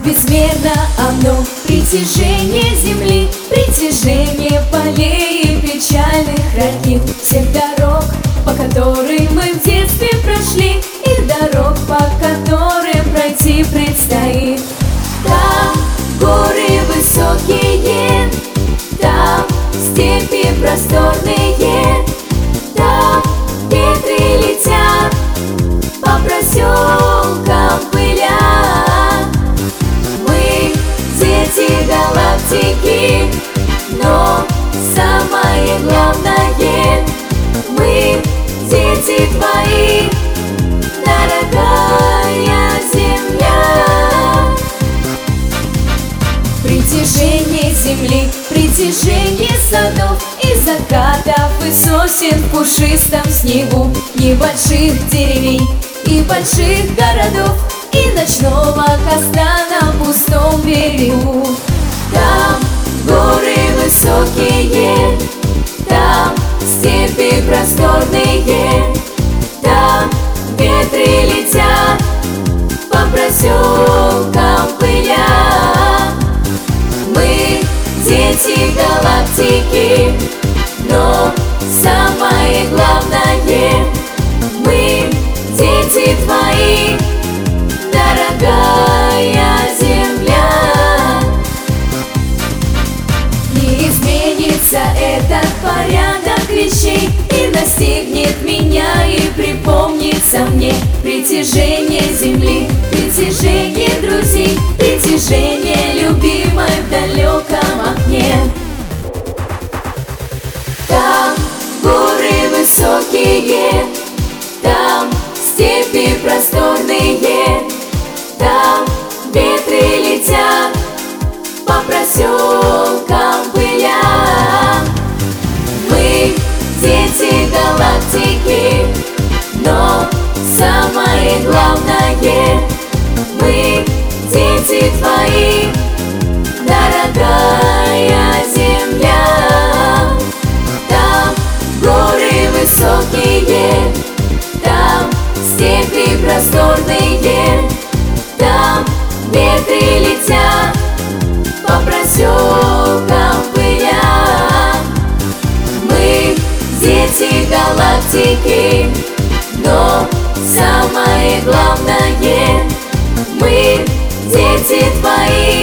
безмерно оно, притяжение земли, притяжение полей и печальных равнин, всех дорог, по которым мы в детстве прошли, и дорог, по которым пройти предстоит. Там горы высокие, там степи просторные, там ветры летят по проселкам пыля. Мы дети галактики, но самое главное, мы дети твои, дорогая земля. Притяжение земли, притяжение садов и закатов, и сосен в пушистом снегу, небольших деревень и больших городов, и ночного костра на пустом берегу. Там горы высокие, там степи просторные, там ветры летят по проселкам пыля. Мы дети галактики, но самое главное, мы дети твои, дорогая земля. Не изменится этот порядок вещей, и настигнет меня, и припомнится мне притяжение земли, притяжение друзей, притяжение любимой в далеком окне. Там горы высокие, там степи просторные, там ветры летят по проселкам пыля. Мы дети галактики, но самое главное, мы дети твои, дорогая земля. Там горы высокие, там степи просторные, там ветры летят по проселкам пыля. Мы дети галактики, но самое главное, мы дети твои,